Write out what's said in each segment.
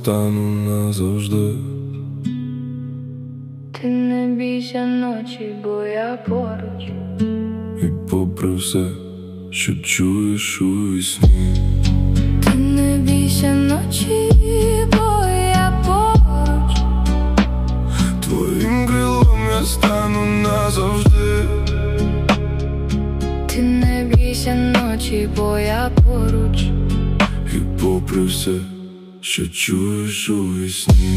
стану назавжди. Ти не бійся ночі, бо я поруч. І попри все, що чуєш у вісні. Ти не бійся ночі, бо я поруч. Твоїм крилом я стану назавжди. Ти не бійся ночі, бо я поруч. І попри все, що чуєш у вісні.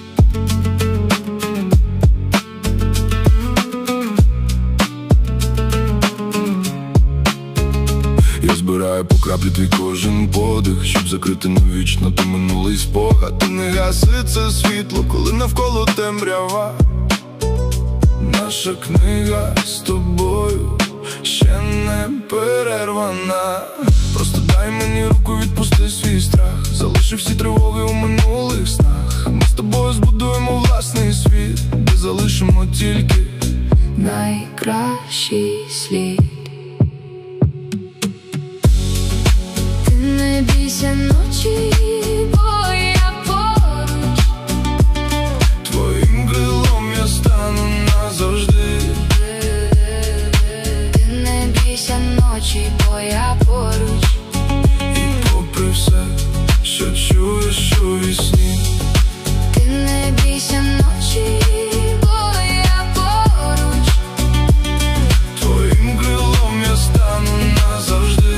Я збираю по краплі твій кожен подих, щоб закрити навічно той минулий спогад. І не гаси це світло, коли навколо темрява. Наша книга з тобою ще не перервана. Просто дай мені руку, відпусти свій страх. Залиши всі тривоги у минулих снах. Ми з тобою збудуємо власний світ, де залишимо тільки найкращий слід. Ти не бійся ночі, бо я поруч. Твоїм крилом я стану назавжди. Ти не бійся ночі, бо я поруч. І попри все, що чуєш у вісні. Ти не бійся ночі, бо я поруч. Твоїм крилом я стану назавжди.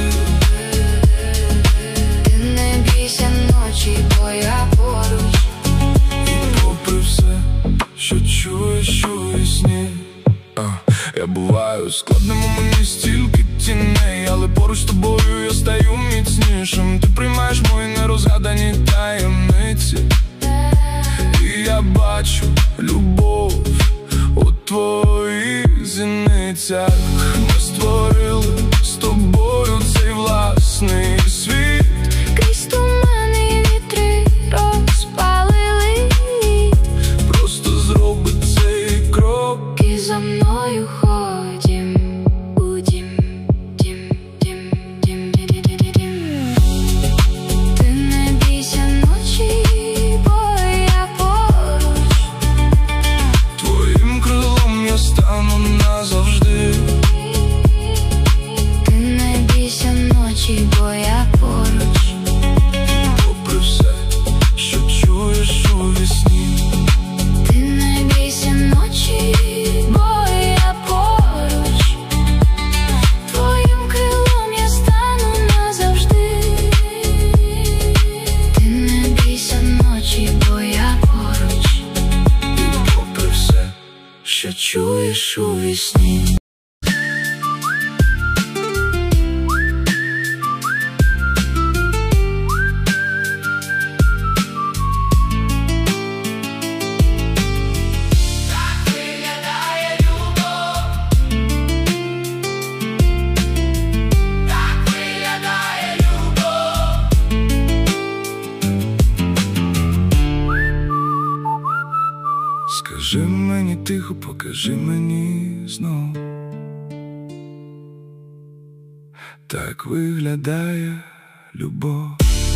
Ти не бійся ночі, бо я поруч. І попри все, що чуєш у вісні. Я буваю складним, у мені стільки тіней, але поруч з тобою я стаю міцнішим. Ти приймаєш мої нерозгадані таємниці. І я бачу любов у твоїх зіницях. Ми створили з тобою цей власний світ. Крізь тумани вітри розпалили. Просто зроби цей крок І за мною ходім у дім, дім, дім, дім, дім, дім, дім. Ти не бійся ночі, бо я поруч. Твоїм крилом я стану назавжди. Ти не бійся ночі, бо я поруч. Попри все, що чуєш у вісні. Ти не бійся ночі, бо я поруч. Твоїм крилом я стану назавжди. Ти не бійся ночі, бо я поруч. І попри все, що чуєш у вісні. Скажи мені тихо, покажи мені знов. Так виглядає любов.